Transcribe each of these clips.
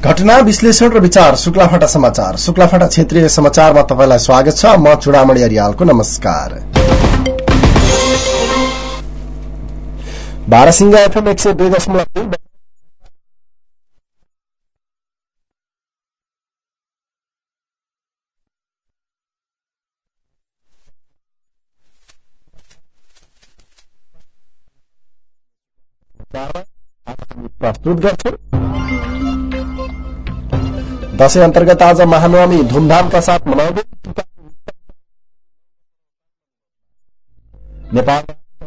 घटना विश्लेषण र विचार शुक्लाफाटा समाचार। शुक्लाफाटा क्षेत्रीय समाचारमा तपाईलाई स्वागत छ। म चुडामणि अरियालको नमस्कार। बारासिंगा एफएम 102.2 प्रस्तुत गर्छ। दशैं अन्तर्गत आज महानवमी धूमधामका साथ मनाउँदै नेपाल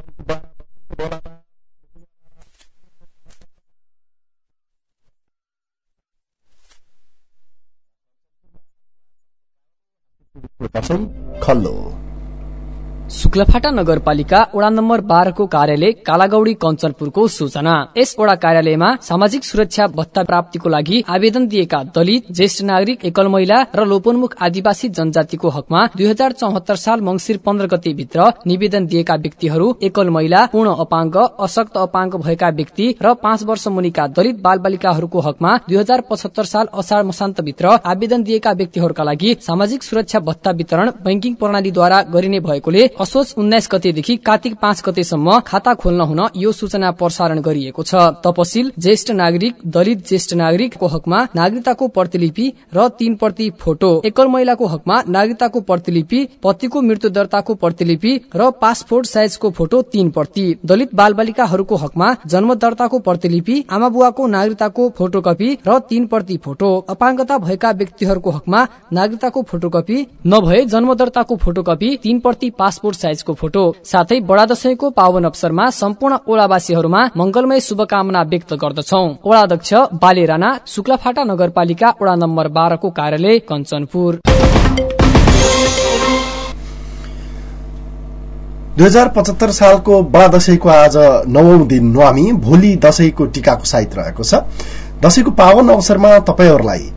खल्लो। शुक्लाफाटा नगरपालिका वडा नम्बर 12 को कार्यालय कालागौडी कञ्चनपुरको सूचना। यस वडा कार्यालयमा सामाजिक सुरक्षा भत्ता प्राप्तिको लागि आवेदन दिएका दलित, ज्येष्ठ नागरिक, एकल महिला र लोपोन्मुख आदिवासी जनजातिको हकमा 2074 साल मंसिर 15 गते भित्र निवेदन दिएका व्यक्तिहरू, एकल महिला, पूर्ण अपाङ्ग, अशक्त अपाङ्ग भएका व्यक्ति र 5 वर्ष मुनिका दलित बालबालिकाहरूको हकमा 2075 साल असार मसान्त भित्र आवेदन दिएका व्यक्तिहरूका लागि सामाजिक सुरक्षा भत्ता वितरण बैंकिङ प्रणालीद्वारा गरिने भएकोले असोज 19 गतेदेखि कार्तिक 5 गतेसम्म खाता खोल्न हुन यो सूचना प्रसारण गरिएको छ। तपसिल ज्येष्ठ नागरिक, दलित ज्येष्ठ नागरिकको हकमा नागरिकताको प्रतिलिपि र 3 प्रति फोटो, एकल महिलाको हकमा नागरिकताको प्रतिलिपि, पतिको मृत्यु दर्ताको प्रतिलिपि र पासपोर्ट साइजको फोटो 3 प्रति, दलित बालबालिकाहरूको हकमा जन्म दर्ताको प्रतिलिपि, आमा बुवाको नागरिकताको फोटोकपी र 3 प्रति फोटो, अपाङ्गता भएका व्यक्तिहरूको हकमा नागरिकताको फोटोकपी नभए जन्म दर्ताको फोटोकपी, 3 प्रति पासपोर्ट साइजको फोटो। साथै बडा दशैंको पावन अवसरमा सम्पूर्ण ओडावासीहरूमा मंगलमय शुभकामना व्यक्त गर्दछौ। ओडाध्यक्ष बाले राणा, शुक्लाफाटा नगरपालिका वडा नम्बर 12 को कार्यालय कञ्चनपुर। 2075 सालको बडा दशैंको आज 9औं दिन नवामी, भोलि दशैंको टीकाको साइत रहेको छ। दशैंको पावन अवसरमा तपाईहरुलाई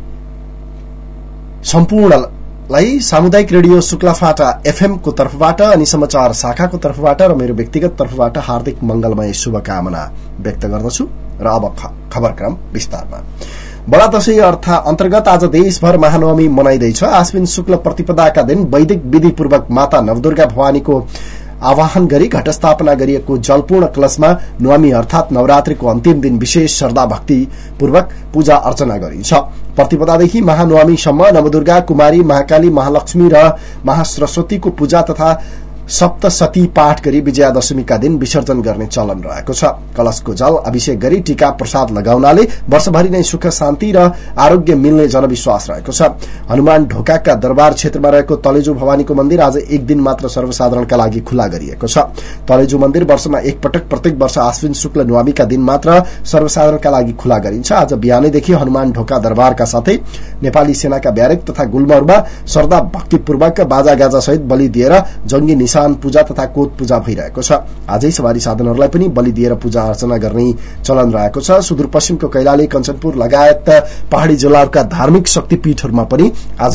सम्पूर्णलाई सामुदायिक रेडियो शुक्लाफाटा एफएम को तर्फबाट अनि समाचार शाखाको तर्फबाट र मेरो व्यक्तिगत तर्फबाट हार्दिक मंगलमय शुभकामना व्यक्त गर्दछु। र अब खबरक्रम विस्तारमा। बडा दशैं अन्तर्गत आज देशभर महानवमी मनाइँदैछ। आश्विन शुक्ल प्रतिपदाका दिन वैदिक विधिपूर्वक माता नवदुर्गा भवानीको आवाहन गरी घटस्थापना गरिएको जलपूर्ण कलशमा नवमी अर्थात नवरात्रिको अन्तिम दिन विशेष श्रद्धा भक्ति पूर्वक पूजा अर्चना गरिन्छ। प्रतिपदादेखि महानवमीसम्म नवदुर्गा, कुमारी, महाकाली, महालक्ष्मी र महासरस्वतीको पूजा तथा सप्तशती पाठ गरी विजयादशमीका दिन विसर्जन गर्ने चलन रहेको छ। कलशको जल अभिषेक गरी टीका प्रसाद लगाउनाले वर्षभरि नै सुख शान्ति र आरोग्य मिल्ने जनविश्वास रहेको छ। हनुमान ढोकाका दरबार क्षेत्रमा रहेको तलेजु भवानीको मन्दिर आज एक दिन मात्र सर्वसाधारणका लागि खुला गरिएको छ। तलेजु मन्दिर वर्षमा एकपटक प्रत्येक वर्ष आश्विन शुक्ल नवमीका दिन मात्र सर्वसाधारणका लागि खुला गरिन्छ। आज बिहानैदेखि हनुमान ढोका दरबारका साथै नेपाली सेनाका ब्यारेक तथा गुल्महरूमा श्रद्धा भक्तिपूर्वक बाजागाजा सहित बलि दिएर जंगी पूजा तथा कोत पूजा भइरहेको छ। आजै सवारी साधनहरूलाई पनि बलि दिएर पूजा अर्चना गर्ने चलन रहेको छ। सुदूरपश्चिमको कैलाली, कञ्चनपुर लगायत पहाड़ी जिल्लाहरूका धार्मिक शक्तिपीठहरूमा पनि आज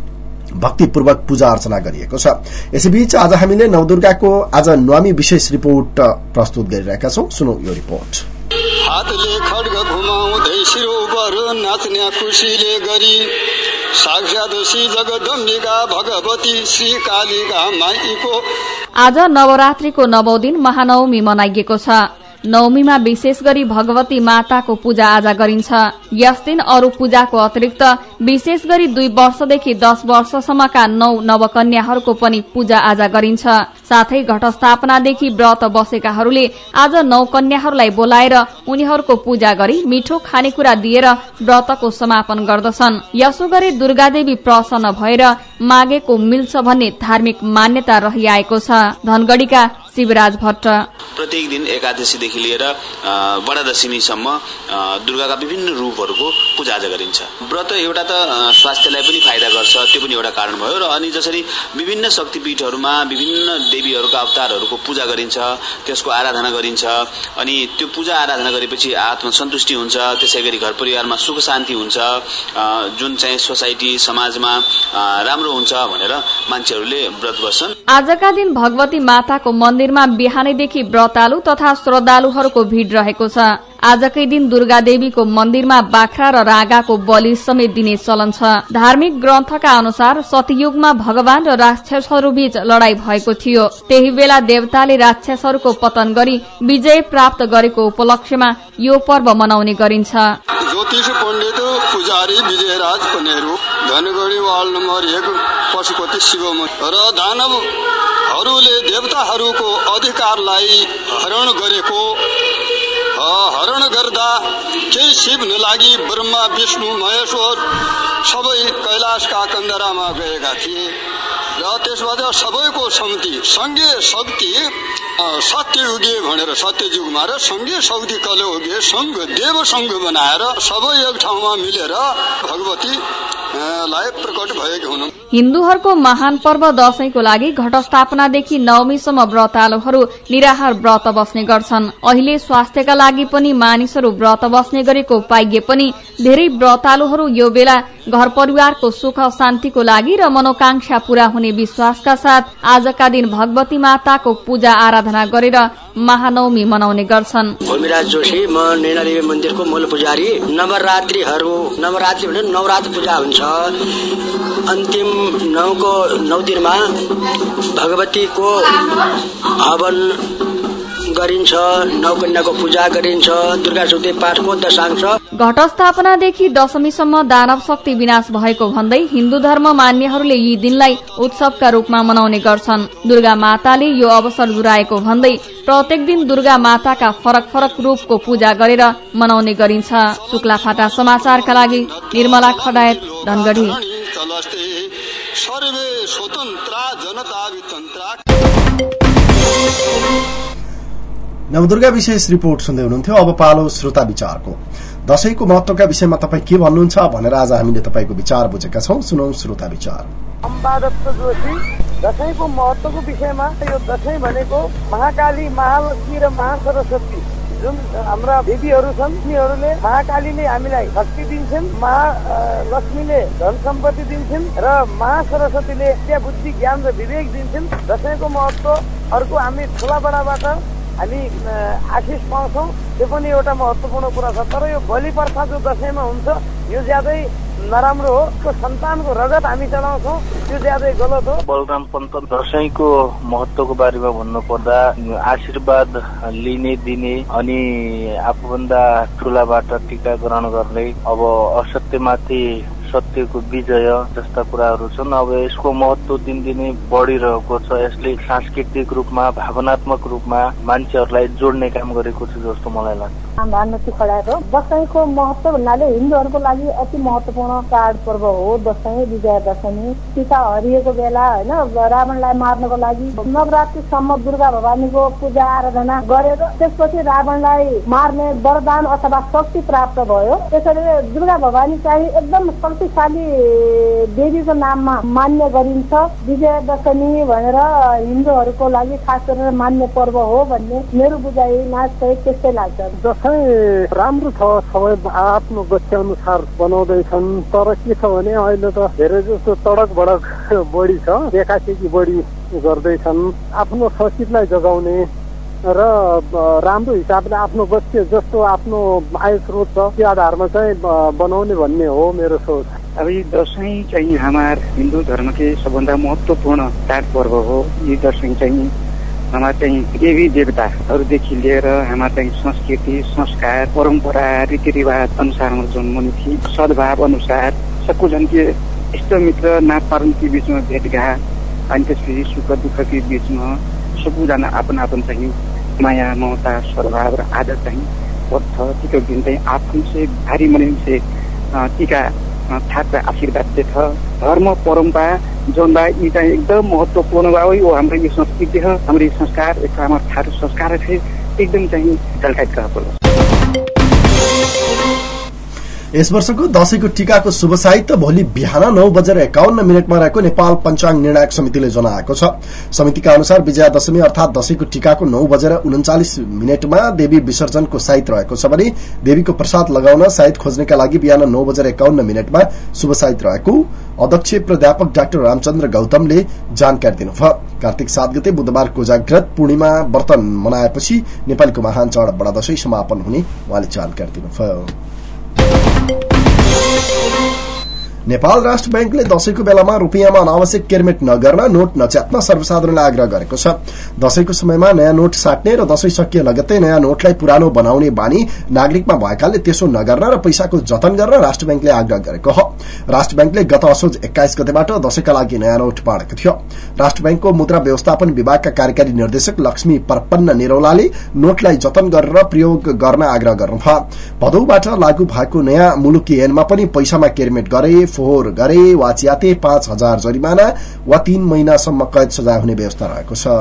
भक्तिपूर्वक पूजा अर्चना गरिएको छ। यसैबीच आज हामीले नवदुर्गाको आज नवमी विशेष रिपोर्ट प्रस्तुत गरिरहेका छौं। सुनौ यो रिपोर्ट। हातले खड्ग घुमाउँदै शिरोवर नाच्ने खुसीले गरी साक्षात् श्री जगदम्बिका भगवती श्री कालिका माईको आज नवरात्रिको 9औं दिन महानवमी मनाइएको छ। नवमीमा विशेष गरी भगवती माताको पूजा आजा गरिन्छ। यस दिन अरू पूजाको अतिरिक्त विशेष गरी 2 वर्षदेखि 10 वर्षसम्मका 9 नवकन्याहरूको पनि पूजा आजा गरिन्छ। साथै घटस्थापनादेखि व्रत बसेकाहरूले आज 9 कन्याहरूलाई बोलाएर उनीहरूको पूजा गरी मिठो खानेकुरा दिएर व्रतको समापन गर्दछन्। यसो गरी दुर्गादेवी प्रसन्न भएर मागेको मिल्छ भन्ने धार्मिक मान्यता रहिआएको छ। धनगढ़ीका शिवराज भट्ट। प्रत्येक दिन एकादशीदेखि लिएर बडा दशमीसम्म दुर्गाका विभिन्न रूपहरूको पूजाआजा गरिन्छ। व्रत एउटा त स्वास्थ्यलाई पनि फाइदा गर्छ, त्यो पनि एउटा कारण भयो। र अनि जसरी विभिन्न शक्तिपीठहरूमा विभिन्न देवीहरूका अवतारहरूको पूजा गरिन्छ, त्यसको आराधना गरिन्छ। अनि त्यो पूजा आराधना गरेपछि आत्मसन्तुष्टि हुन्छ, त्यसैगरी घर परिवारमा सुख शान्ति हुन्छ, जुन चाहिँ सोसाइटी समाजमा राम्रो हुन्छ भनेर मान्छेहरूले व्रत बस्छन्। आजका दिन भगवती माताको मन्दिरमा बिहानैदेखि व्रतालु तथा श्रद्धालुहरूको भीड़ रहेको छ। आजकै दिन दुर्गा देवीको मन्दिरमा बाख्रा र रागाको बलि समेत दिने चलन छ। धार्मिक ग्रन्थका अनुसार सतयुगमा भगवान र राक्षसहरू बीच लडाई भएको थियो। त्यही बेला देवताले राक्षसहरूको पतन गरी विजय प्राप्त गरेको उपलक्ष्यमा यो पर्व मनाउने गरिन्छ। ज्योतिष पण्डित पुजारी विजयराज पनेरू धनगढी वार्ड नम्बर 1 पशुपति शिव र दानवहरूले देवताहरूको अधिकारलाई हरण गरेको हरण गर्दा केही शिव नलागी ब्रह्मा विष्णु महेश्वर सबै कैलाशका कन्दरामा गएका थिए र त्यसबाट सबैको सम्ति सङ्घीय शक्ति सत्ययुगे भनेर सत्ययुगमा र सङ्घीय शक्ति कलयुगे सङ्घ देव सङ्घ बनाएर सबै एक ठाउँमा मिलेर भगवती लाई प्रकट भएको हुनु। हिन्दूहरूको महान पर्व दशैंको लागि घटस्थापनादेखि नवमीसम्म व्रतालुहरू निराहार व्रत बस्ने गर्छन्। अहिले स्वास्थ्यका लागि पनि मानिसहरू व्रत बस्ने गरेको पाइए पनि धेरै व्रतालुहरू यो बेला घर परिवारको सुख शान्तिको लागि र मनोकांक्षा पूरा हुने विश्वासका साथ आजका दिन भगवती माताको पूजा आराधना गरेर महानवमी मनाउने गर्छन्। भूमिराज जोशी, म नैनादेवी मन्दिरको मूल पुजारी। नवरात्रि भने नवरात्र पूजा हुन्छ। अन्तिम 9 दिनमा भगवतीको हवन गरिन्छ, नवकन्याको पूजा गरिन्छ, दुर्गा चौथी पाठको दशांश। घटस्थापनादेखि दशमीसम्म दानव शक्ति विनाश भएको भन्दै हिन्दू धर्म मान्यहरूले यी दिनलाई उत्सवका रूपमा मनाउने गर्छन्। दुर्गा माताले यो अवसर जुराएको भन्दै प्रत्येक दिन दुर्गा माताका फरक फरक रूपको पूजा गरेर मनाउने गरिन्छ। शुक्लाफाटा समाचारका लागि निर्मला खडायत, धनगढी। नवदुर्गा विशेष रिपोर्ट सुन्दै हुनुहुन्थ्यो। अब पालो श्रोता विचारको। दशैंको महत्वका विषयमा तपाईँ के भन्नुहुन्छ भनेर आज हामीले तपाईँको विचार बुझेका छौं। सुनौ श्रोता विचार। अम्बादत्त जोशी, दशैंको महत्वको विषयमा यो दशैं भनेको महाकाली, महालक्ष्मी र महासरस्वती जुन हाम्रा देवीहरू छन् तिनीहरूले महाकालीले हामीलाई शक्ति दिन्छन्, महालक्ष्मीले धन सम्पत्ति दिन्छन् र महासरस्वतीले विद्या बुद्धि ज्ञान र विवेक दिन्छन्। दशैंको महत्व अर्को, हामी ठुला बडाबाट हामी आशिष पाउँछौँ, त्यो पनि एउटा महत्वपूर्ण कुरा छ। तर यो बलि प्रथा जो दशैंमा हुन्छ यो ज्यादै नराम्रो हो। सन्तानको रगत हामी चढाउँछौँ, त्यो ज्यादै गलत हो। बलराम पन्त, दशैंको महत्वको बारेमा भन्नु पर्दा आशीर्वाद लिने दिने अनि आफूभन्दा ठुलाबाट टीका ग्रहण गर्ने, अब असत्यमाथि सत्यको विजय जस्ता कुराहरू छन्। अब यसको महत्व दिनदिनै बढिरहेको छ। यसले सांस्कृतिक रूपमा, भावनात्मक रूपमा मान्छेहरूलाई जोड्ने काम गरेको छ जस्तो मलाई लाग्छ। भानुमती खडायत हो। दशैंको महत्व भन्नाले हिन्दूहरूको लागि अति महत्वपूर्ण चाड पर्व हो दशैं, विजया दशमी। टीका हरिएको बेला होइन, रावणलाई मार्नको लागि नवरात्रिसम्म दुर्गा भवानीको पूजा आराधना गरेर त्यसपछि रावणलाई मार्ने वरदान अथवा शक्ति प्राप्त भयो। त्यसैले दुर्गा भवानी चाहिँ एकदम शक्तिशाली देवीको नाममा मान्य गरिन्छ। विजया दशमी भनेर हिन्दूहरूको लागि खास गरेर मान्य पर्व हो भन्ने मेरो बुझाइमा चाहिँ त्यस्तै लाग्छ। राम्रो छ, सबै आफ्नो गति अनुसार बनाउँदैछन्। तर के छ भने अहिले त धेरै जस्तो तडक भडक बढी छ, देखासेखी बढी गर्दैछन्। आफ्नो संस्कृतिलाई जगाउने र राम्रो हिसाबले आफ्नो गति जस्तो आफ्नो आय स्रोत छ त्यो आधारमा चाहिँ बनाउने भन्ने हो मेरो सोच। अब यो दशैं चाहिँ हाम्रो हिन्दू धर्मकै सबभन्दा महत्वपूर्ण चाडपर्व हो। यो दशैं चाहिँ हाम्रा चाहिँ देवी देवताहरूदेखि लिएर हाम्रा चाहिँ संस्कृति, संस्कार, परम्परा, रीतिरिवाज अनुसार जन्मने थिए। सद्भाव अनुसार सबको जन्के इष्टमित्र नापरनकी बीचमा भेटघाट अनि त्यसपछि सुख दुःखकै बीचमा सबैजना आफ्नो चाहिँ माया, ममता, सद्भाव र आदर चाहिँ पर्छ। टीका दिन चाहिँ आफ्नो चाहिँ भारी मनिन्छ टीका थाहा आशीर्वाद देख। धर्म परम्परा जन्दा यी चाहिँ एकदम महत्वपूर्ण भयो। यो हाम्रो यो संस्कृति हो, हाम्रो संस्कार, हाम्रो थारू संस्कार चाहिँ एकदम चाहिँ झल्काइरहेको पर्छ। यस वर्षको दशैंको टीकाको शुभ साहित्य भोलि बिहान 9:51 रहेको नेपाल पञ्चाङ्ग निर्णायक समितिले जनाएको छ। समितिका अनुसार विजयादशमी अर्थात दशैंको टीकाको 9:39 देवी विसर्जनको साइत रहेको छ भने देवीको प्रसाद लगाउन साइत खोज्नेका लागि बिहान 9:51 शुभ साइत रहेको अध्यक्ष प्राध्यापक डाक्टर रामचन्द्र गौतमले जानकारी दिनुभयो। कार्तिक 7 गते बुधबार कोजाग्रत पूर्णिमा व्रत मनाएपछि नेपालीको महान चाड बडा दशैं समापन हुने उहाँले जानकारी दिनुभयो। नेपाल राष्ट्र बैंकले दशैंको बेलामा रुपियाँमा अनावश्यक केरमेट नगर्न नोट नच्यात्न सर्वसाधारणलाई आग्रह गरेको छ। दशैंको समयमा नयाँ नोट साट्ने र दशैं सकिए लगत्तै नयाँ नोटलाई पुरानो बनाउने बानी नागरिकमा भएकाले त्यसो नगर्न र पैसाको जतन गर्न राष्ट्र बैंकले आग्रह गरेको हो। राष्ट्र बैंकले गत असोज 21 गतेबाट दशैंका लागि नयाँ नोट बाँडेको थियो। राष्ट्र बैंकको मुद्रा व्यवस्थापन विभागका कार्यकारी निर्देशक लक्ष्मी परपन्न निरौलाले नोटलाई जतन गरेर प्रयोग गर्न आग्रह गर्नुभयो। भदौबाट लागू भएको नयाँ मुलुकी ऐनमा पनि पैसामा केरमेट गरे, फोहोर गरे वा च्याते 5,000 जरिमाना वा 3 महिनासम्म कैद सजाय हुने व्यवस्था रहेको छ।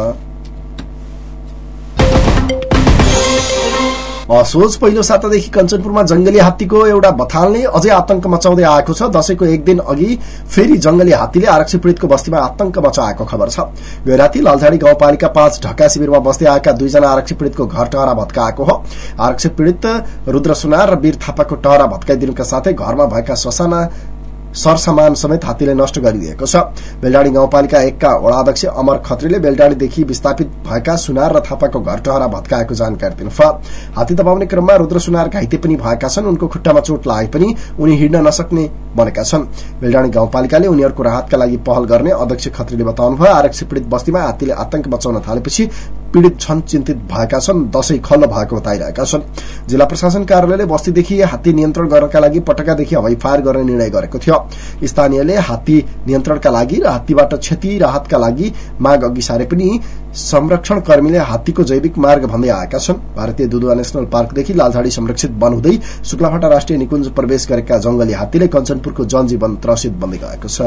असोज पहिलो सातादेखि कञ्चनपुरमा जंगली हात्तीको एउटा बथालले अझै आतंक मचाउँदै आएको छ। दशैंको एक दिन अघि फेरि जंगली हात्तीले आरक्षी पीड़ितको बस्तीमा आतंक मचाएको खबर छ। गैराती लालझाडी गाउँपालिका 5 ढका शिविरमा बस्दै आएका 2 जना आरक्षी पीड़ितको घर टहरा भत्काएको हो। आरक्षी पीड़ित रुद्र सुनार र वीर थापाको टहरा भत्काइदिनुका साथै घरमा भएका ससाना सरसामान समेत हात्तीले नष्ट गरिदिएको छ। बेलडाडी गाउँपालिका 1 का वडाध्यक्ष अमर खत्रीले बेलडाडीदेखि विस्थापित भएका सुनार र थापाको घर टहरा भत्काएको जानकारी दिनुभयो। हात्ती दबाउने क्रममा रुद्र सुनार घाइते पनि भएका छन्। उनको खुट्टामा चोट लागे पनि उनी हिँड्न नसक्ने बनेका छन्। बेलडाडी गाउँपालिकाले उनीहरूको राहतका लागि पहल गर्ने अध्यक्ष खत्रीले बताउनुभयो। आरक्षी पीड़ित बस्तीमा हात्तीले आतंक मचाउन थालेपछि पीड़ित छन् चिन्तित भएका छन्। दशैं खल्लो भएको बताइरहेका छन्। जिल्ला प्रशासन कार्यालयले बस्तीदेखि हात्ती नियन्त्रण गर्नका लागि पटकादेखि हवाई फायर गर्ने निर्णय गरेको थियो। स्थानीयले हात्ती नियन्त्रणका लागि र हात्तीबाट क्षति राहतका लागि माग अघि सारे पनि संरक्षण कर्मीले हात्तीको जैविक मार्ग भन्दै आएका छन्। भारतीय दुधुवा नेशनल पार्कदेखि लालझाडी संरक्षित वन हुँदै शुक्लाफाटा राष्ट्रिय निकुञ्ज प्रवेश गरेका जंगली हात्तीले कञ्चनपुरको जनजीवन त्रसित बन्दै गएको छ।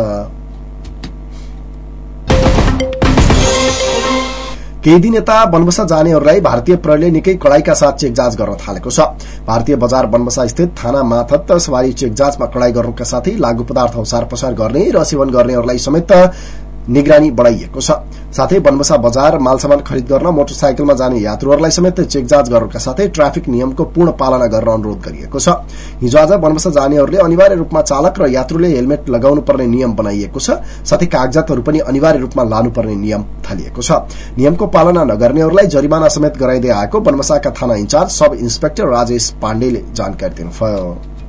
केही दिन यता बनबसा जानेहरूलाई भारतीय प्रहरीले निकै कडाईका साथ चेक जाँच गर्न थालेको छ। भारतीय बजार बनबसा स्थित थाना माथत सवारी चेक जाँचमा कडाई गर्नुका साथै लागू पदार्थ ओसार पसार गर्ने र सेवन गर्नेहरूलाई समेत निगरानी बढ़ाइएको छ। साथै बनबसा बजार मालसामान खरिद गर्न मोटरसाइकलमा जाने यात्रुहरूलाई समेत चेक जाँच गर्नका साथै ट्राफिक नियमको पूर्ण पालना गर्न अनुरोध गरिएको छ। हिजो आज बनबसा जानेहरूले अनिवार्य रूपमा चालक र यात्रुले हेलमेट लगाउनु पर्ने नियम बनाइएको छ। साथै कागजातहरू पनि अनिवार्य रूपमा लानुपर्ने नियम थालिएको छ। नियमको पालना नगर्नेहरूलाई जरिमाना समेत गराइदै आएको बनबसाका थाना इन्चार्ज सब इन्सपेक्टर राजेश पाण्डेले जानकारी दिनुभयो।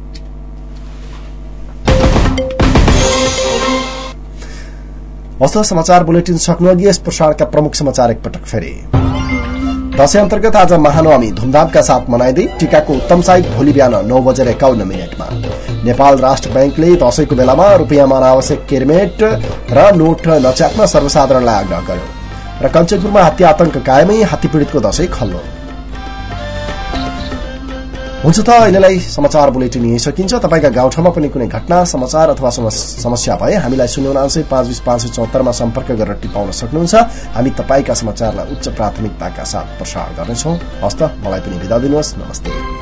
हस्त समाचार बुलेटिन सक्नुअघि यस प्रसारका प्रमुख समाचार एकपटक फेरि। दशैं अन्तर्गत आज महानवमी धूमधामका साथ मनाइँदै टीकाको उत्तम साइत भोलि बिहान 9:51 नेपाल राष्ट्र बैंकले दशैंको बेलामा रुपियाँमा अनावश्यक केरमेट र नोट नच्यात्न सर्वसाधारणलाई आग्रह गर्यो र कञ्चनपुरमा हात्ती आतंक कायमै हात्ती पीड़ितको दशैं खल्लो। हुन्छ त अहिलेलाई समाचार बुलेटिन यही सकिन्छ। तपाईका गाउँठाउँमा पनि कुनै घटना समाचार अथवा समस्या भए हामीलाई 0995205574 मा सम्पर्क गरेर टिपाउन सक्नुहुन्छ। हामी तपाईका समाचारलाई उच्च प्राथमिकताका साथ प्रसारण गर्नेछौं। हस्त मलाई पनि बिदा दिनुहोस्। नमस्ते।